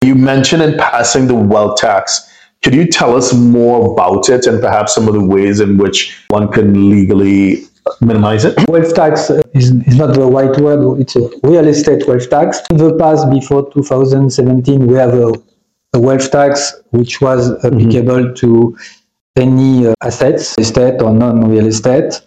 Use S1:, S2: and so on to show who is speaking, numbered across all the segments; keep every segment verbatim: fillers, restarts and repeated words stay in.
S1: You mentioned in passing the wealth tax. Could you tell us more about it and perhaps some of the ways in which one can legally minimize it?
S2: Wealth tax is, is not the right word, it's a real estate wealth tax. In the past, before two thousand seventeen, we have a, a wealth tax which was applicable mm-hmm. to any uh, assets, estate or non-real estate.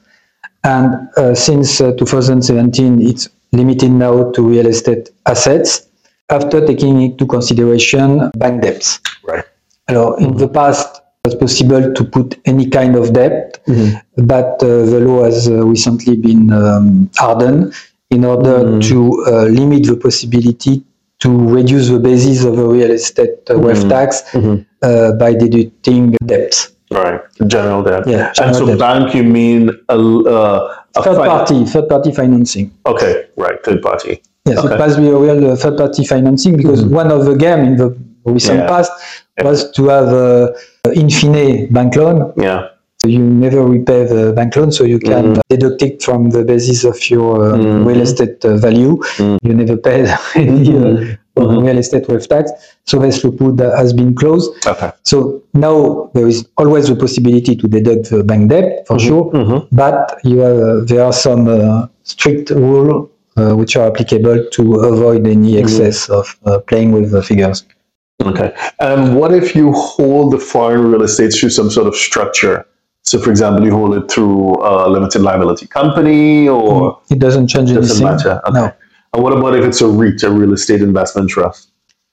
S2: And uh, since uh, two thousand seventeen, it's limited now to real estate assets after taking into consideration bank debts.
S1: Right.
S2: Alors, in mm-hmm. the past, it was possible to put any kind of debt, mm-hmm. but uh, the law has uh, recently been um, hardened in order mm-hmm. to uh, limit the possibility to reduce the basis of a real estate uh, wealth mm-hmm. tax mm-hmm. uh, by deducting debts.
S1: Right, general debt.
S2: Yeah, general
S1: and so
S2: debt.
S1: Bank, you mean a, uh, a
S2: third
S1: fin-
S2: party, third party financing.
S1: Okay, right, third party.
S2: Yes,
S1: okay.
S2: It must be a real uh, third party financing because mm-hmm. one of the game in the recent yeah. past yeah. was to have a infinite bank loan.
S1: Yeah.
S2: So you never repay the bank loan, so you can mm-hmm. deduct it from the basis of your uh, mm-hmm. real estate uh, value. Mm-hmm. You never pay any mm-hmm. uh, mm-hmm. real estate wealth tax. So this loophole has been closed.
S1: Okay.
S2: So now there is always the possibility to deduct the bank debt for mm-hmm. sure, mm-hmm. but you have, uh, there are some uh, strict rules uh, which are applicable to avoid any excess mm-hmm. of uh, playing with the figures.
S1: Okay. And what if you hold the foreign real estate through some sort of structure? So, for example, you hold it through a limited liability company, or
S2: it doesn't change
S1: it doesn't
S2: anything.
S1: matter. Okay.
S2: No.
S1: And what about if it's a REIT, a real estate investment trust?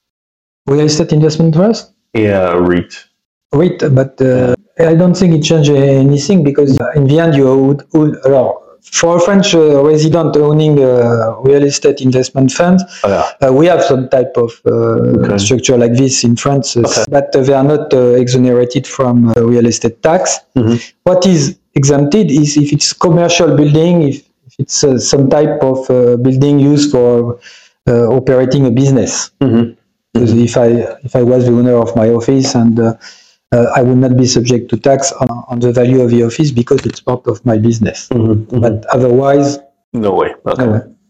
S2: Real estate investment trust?
S1: Yeah, a REIT.
S2: REIT, but uh, I don't think it changes anything because in the end you would, would for a French uh, resident owning a real estate investment fund, oh, yeah. uh, we have some type of uh, okay. structure like this in France, uh, okay. but uh, they are not uh, exonerated from uh, real estate tax. Mm-hmm. What is exempted is if it's commercial building, if, if it's uh, some type of uh, building used for uh, operating a business. Mm-hmm. Because if I if I was the owner of my office and uh, Uh, I would not be subject to tax on, on the value of the office because it's part of my business. Mm-hmm, mm-hmm. But otherwise,
S1: no way. Okay.
S2: No way.